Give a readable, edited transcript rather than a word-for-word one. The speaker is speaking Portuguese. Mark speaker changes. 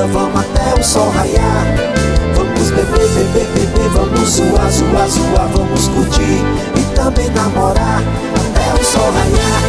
Speaker 1: dia, vamos até o sol raiar. Vamos beber, beber, beber, vamos zoar, zoar, zoar. Vamos curtir e também namorar até o sol raiar.